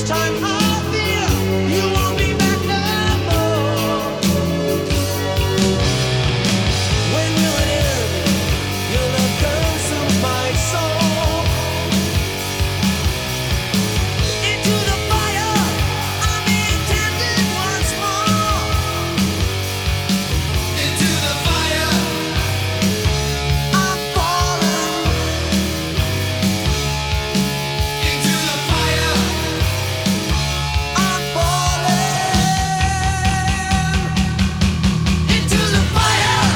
time I feel you won't be back no more. When you're near me, your love consumes my soul. Into the fire, I'm intended once more. Into the fire, I'm falling. Into the fire, I'm falling. Into the fire,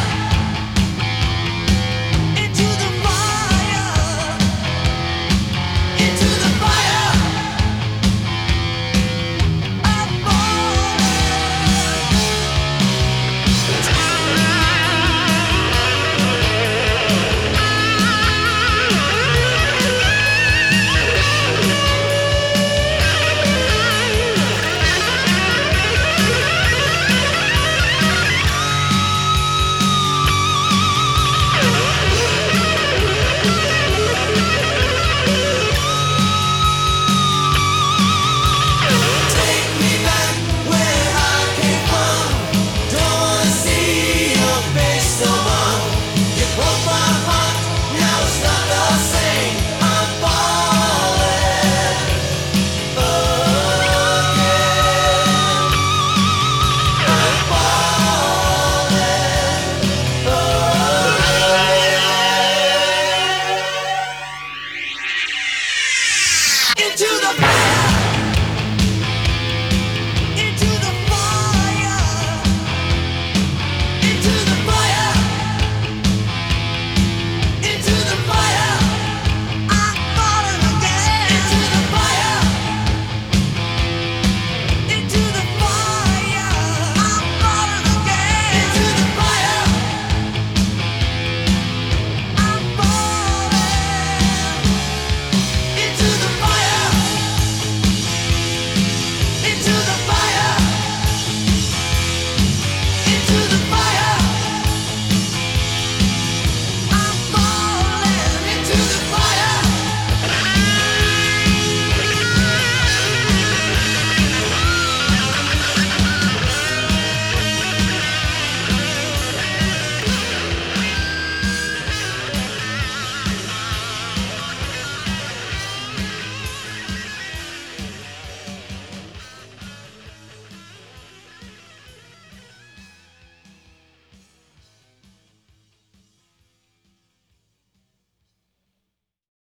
into the fire, into the fire, I'm falling. Take me back where I came from. Don't wanna see your face no more. You broke my heart, now it's not the same. I'm falling again. I'm falling again. Into the fire.